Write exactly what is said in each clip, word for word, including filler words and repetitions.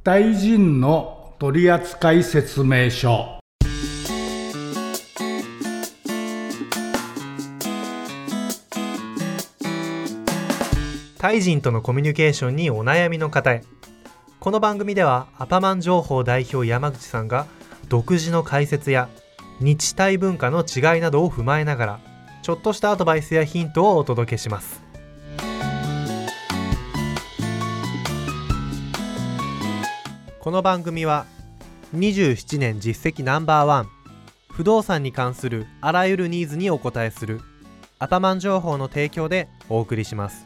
タイ人の取扱説明書。 タイ人とのコミュニケーションにお悩みの方へ。この番組ではアパマン情報代表山口さんが独自の解説や日タイ文化の違いなどを踏まえながらちょっとしたアドバイスやヒントをお届けします。この番組はにじゅうななねん実績ナンバーワン、不動産に関するあらゆるニーズにお答えするアパマン情報の提供でお送りします。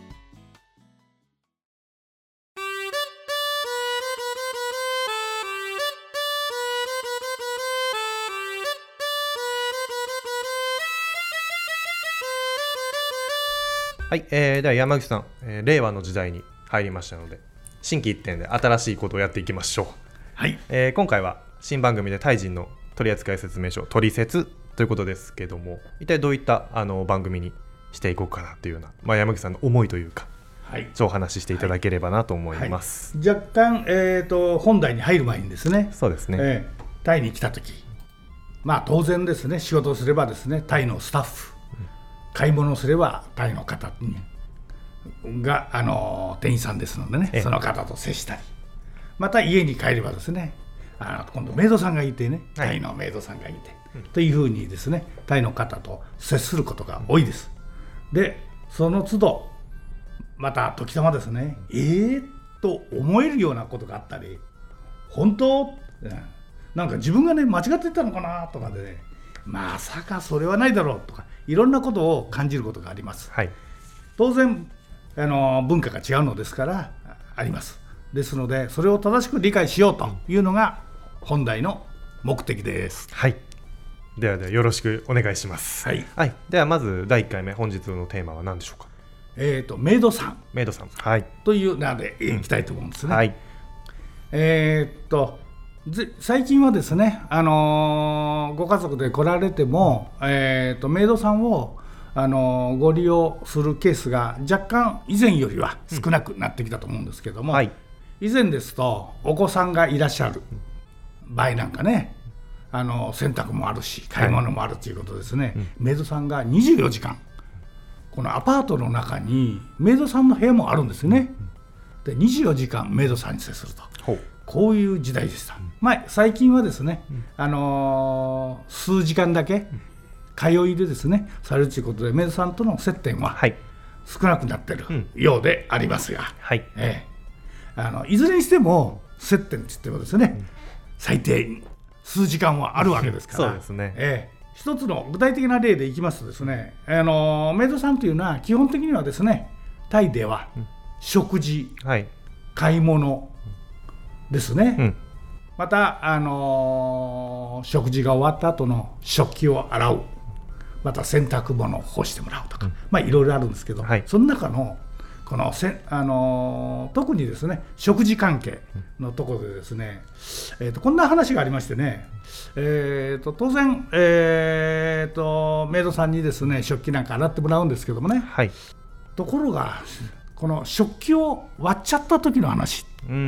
はい、えー、では山口さん、えー、令和の時代に入りましたので心機一転で新しいことをやっていきましょう。 はい、 えー、今回は新番組でタイ人の取扱説明書トリセツということですけども、一体どういったあの番組にしていこうかなというような、まあ、山口さんの思いというか、はい、そうお話ししていただければなと思います。 はいはい、若干、えーと、本題に入る前にですね、 そうですね、 えー、タイに来た時、まあ当然ですね、仕事をすればですね、タイのスタッフ、うん、買い物をすればタイの方があの店員さんですのでね、その方と接したり、また家に帰ればですね、あの今度メイドさんがいてね、タイのメイドさんがいて、はい、というふうにですね、タイの方と接することが多いです。でその都度また時たまですね、えーと思えるようなことがあったり、本当なんか自分がね間違ってたのかなとかでね、まさかそれはないだろうとか、いろんなことを感じることがあります。はい、当然あの文化が違うのですからあります。ですのでそれを正しく理解しようというのが本題の目的です。 はい、ではではよろしくお願いします。はい、はい、ではまずだいいっかいめ、本日のテーマは何でしょうか。 えーとメイドさんメイドさん、はい、 というのでいきたいと思うんですね。 うん、はい、 えー、と最近はですね、あのー、ご家族で来られても、えー、とメイドさんをあのご利用するケースが若干以前よりは少なくなってきたと思うんですけども、うん、はい、以前ですとお子さんがいらっしゃる場合なんかね、あの洗濯もあるし買い物もあるということですね、はい、うん、メイドさんがにじゅうよじかん、このアパートの中にメイドさんの部屋もあるんですね。でにじゅうよじかんメイドさんに接すると、こういう時代でした。まあ、最近はですね、あのー、数時間だけ通いでですねされるということで、メイドさんとの接点は少なくなっているようでありますが、はい、ええ、あのいずれにしても接点といってもですね、うん、最低数時間はあるわけですから、 そうですね、 ええ、一つの具体的な例でいきますとですね、あのメイドさんというのは基本的にはですね、タイでは食事、うん、はい、買い物ですね、うん、また、あの食事が終わった後の食器を洗う、また洗濯物を干してもらうとか、うん、まあいろいろあるんですけど、はい、その中のこのせ、あのー、特にですね食事関係のところでですね、えー、とこんな話がありましてね、えー、と当然、えー、とメイドさんにですね食器なんか洗ってもらうんですけどもね、はい、ところがこの食器を割っちゃった時の話、うーん、うん、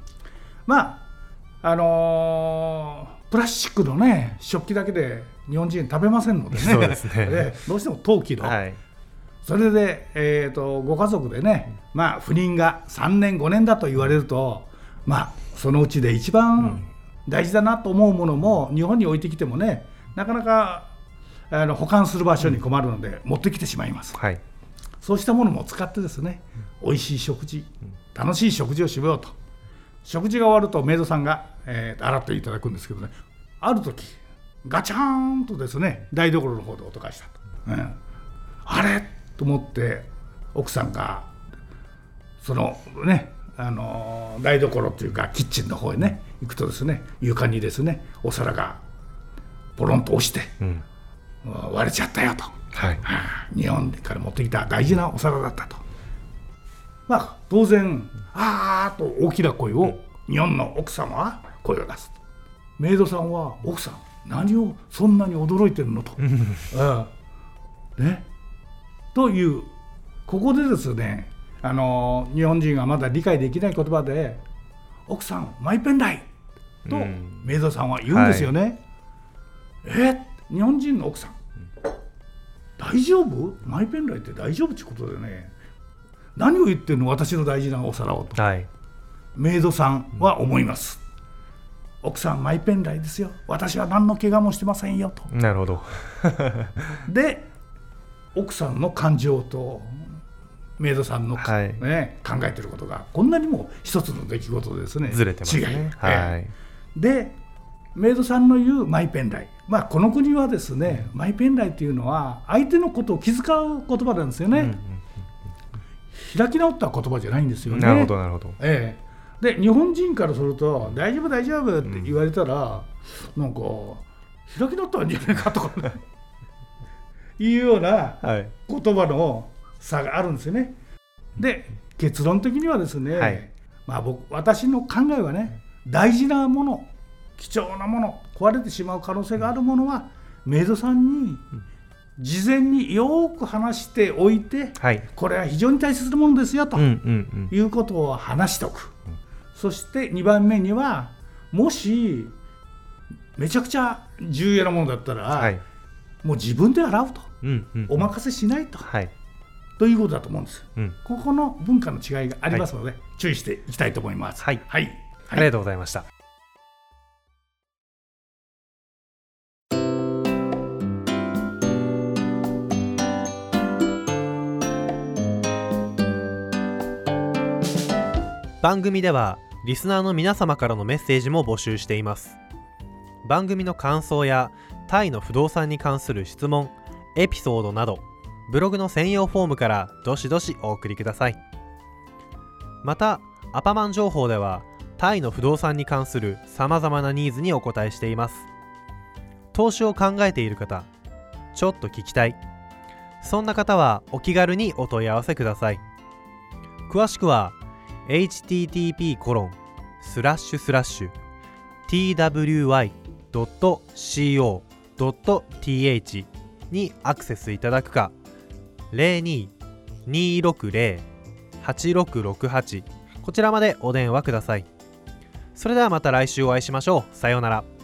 まああのー、プラスチックのね食器だけで日本人食べませんのでね、そうですねでどうしても陶器の、はい、それで、えー、とご家族でね、まあ、不倫がさんねんごねんだと言われると、まあ、そのうちで一番大事だなと思うものも日本に置いてきてもね、なかなかあの保管する場所に困るので持ってきてしまいます、はい、そうしたものも使ってですね、おいしい食事、楽しい食事をしようと、食事が終わるとメイドさんが、えー、洗っていただくんですけどね、ある時ガチャーンとですね台所の方で音がしたと、うん、あれと思って奥さんがそのねあの台所というかキッチンの方へね行くとですね、床にですねお皿がポロンと落ちて、うん、割れちゃったよと、はい、日本から持ってきた大事なお皿だったと、まあ当然あーと大きな声を、うん、日本の奥様は声を出す。メイドさんは奥さん何をそんなに驚いてるのと、うんね、というここでですね、あの日本人がまだ理解できない言葉で奥さんマイペンライとメイドさんは言うんですよね、はい、え日本人の奥さん、うん、大丈夫マイペンライって大丈夫ってことでね、何を言ってるの私の大事なお皿をと、はい、メイドさんは思います、うん、奥さんマイペンライですよ、私は何の怪我もしてませんよと。 なるほどで奥さんの感情とメイドさんの、ねはい、考えていることがこんなにも一つの出来事ですね、 ずれてますね、はい、 でメイドさんの言うマイペンライ、まあ、この国はですね、うん、マイペンライというのは相手のことを気遣う言葉なんですよね、うんうんうん、開き直った言葉じゃないんですよね。 なるほどなるほど、 ええ、で日本人からすると大丈夫大丈夫って言われたら、うん、なんか開き直ったんじゃないかとか、ね、いうような言葉の差があるんですよね。で結論的にはですね、はい、まあ、僕私の考えはね、大事なもの貴重なもの壊れてしまう可能性があるものはメイドさんに事前によく話しておいて、はい、これは非常に大切なものですよということを話しておく、うんうんうん、そしてにばんめにはもしめちゃくちゃ重要なものだったら、はい、もう自分で洗うと、うんうんうん、お任せしないと、はい、ということだと思うんです、うん、ここの文化の違いがありますので、はい、注意していきたいと思います、 はいはいはい、ありがとうございました。番組ではリスナーの皆様からのメッセージも募集しています。番組の感想やタイの不動産に関する質問、エピソードなどブログの専用フォームからどしどしお送りください。またアパマン情報ではタイの不動産に関するさまざまなニーズにお答えしています。投資を考えている方、ちょっと聞きたい、そんな方はお気軽にお問い合わせください。詳しくは エイチティーティーピーコロンスラッシュスラッシュティーダブリューワイドットシーオードットティーエイチ にアクセスいただくか、ゼロにーにーろくゼロ はちろくろくはちこちらまでお電話ください。それではまた来週お会いしましょう。さようなら。